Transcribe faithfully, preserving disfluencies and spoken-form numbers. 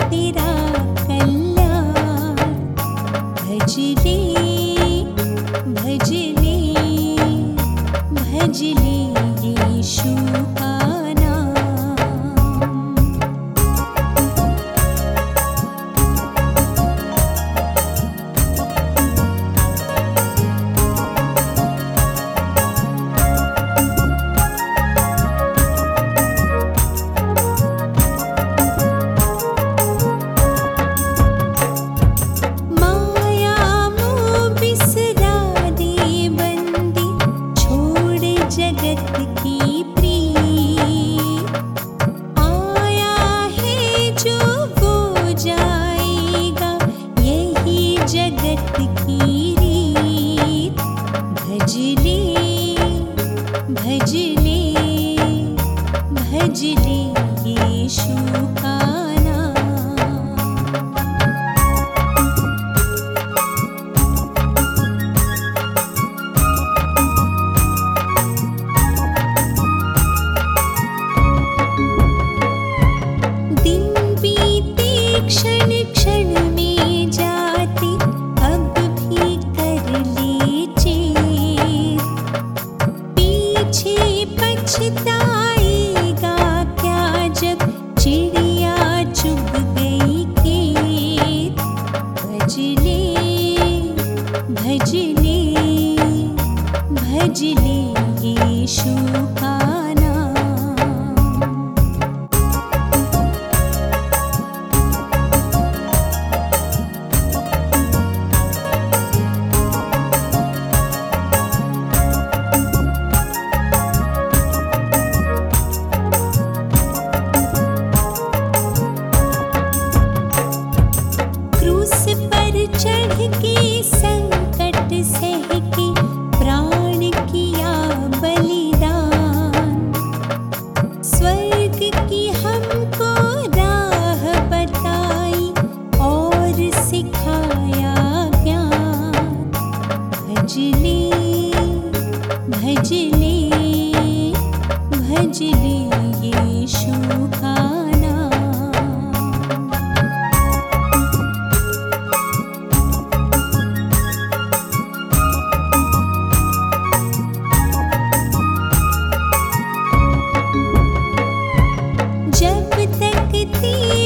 तेरा कल्याण। भजले भजले भजले यीशु का नाम। माया मोह बिसरा दे बंदी, छोड़ जगत की प्रीत। आया है जो वो जाएगा, यही जगत की रीत। भजले भजले भजले यीशु का नाम। दिन बीते क्षण क्षण में जाते, अब भी कर ले चेत। पीछे पछताएगा क्या जब चिड़िया चुग गई खेत। भजले भजले भजले यीशु का नाम। क्रूस पर चढ़ के संकट सह के प्राण किया बलिदान। स्वर्ग की हमको राह बताई और सिखाया ज्ञान। भजले भजले भजले यीशु का नाम। जब तक तेरे